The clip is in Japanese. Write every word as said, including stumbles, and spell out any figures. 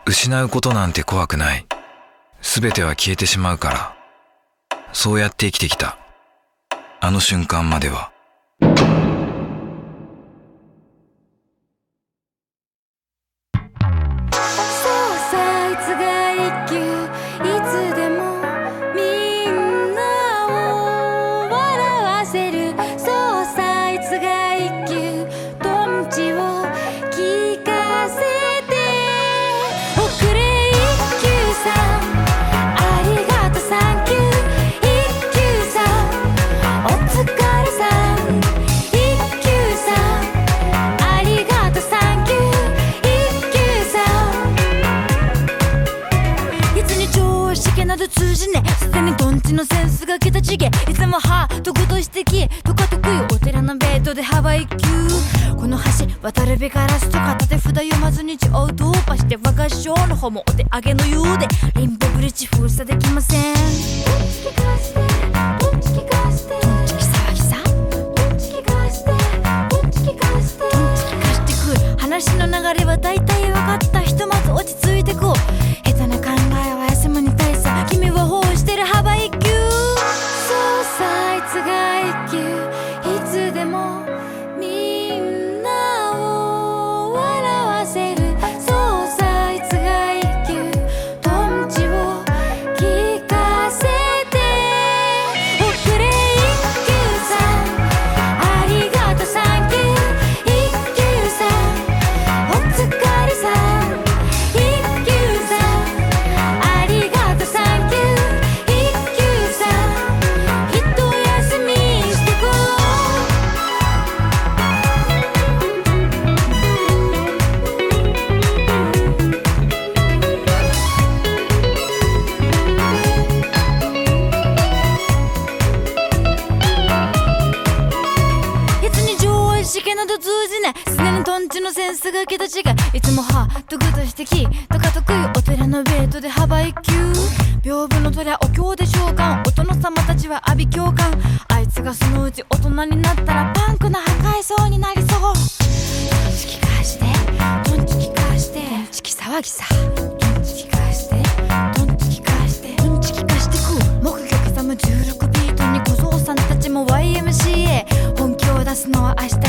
失うことなんて怖くない。すべては消えてしまうから。そうやって生きてきた。あの瞬間までは。 通じねすでにドンチのセンスが桁違い。いつもハートグと指摘とか得意お寺のベッドでハワイ級。この橋渡るべからすとか立て札読まずに血をドーパして我が師匠の方もお手上げのようでリンボブリッジ封鎖できません。ドンチキかしてドンチキかしてドンチキ騒ぎさドンチキかしてドンチキかしてドンチキかしてくる話の流れは大体分かった。ひとまず落ち着いてこう。下手な考えは休むに対して君は包囲してるハワイ級。そうさあいつが一級いつでもみんなを笑わせる。そうさあいつが一級トンチを聞かせておくれ一級さんありがとうサンキュー一級さんお疲れさん一級さんありがとうサンキューすでにトンチのセンスが桁違い。いつもハートグと指摘とか得意お寺のベッドでハワイ級。屏風の虎お経で召喚お殿様たちは阿鼻共感。あいつがそのうち大人になったらパンクな破壊そうになりそう。トンチキ返してトンチキ返してトンチキ騒ぎさトンチキ返してトンチキ返してトンチキ返してく木魚刻むじゅうろくビートに小僧さんたちも ワイエムシーエー 本気を出すのは明日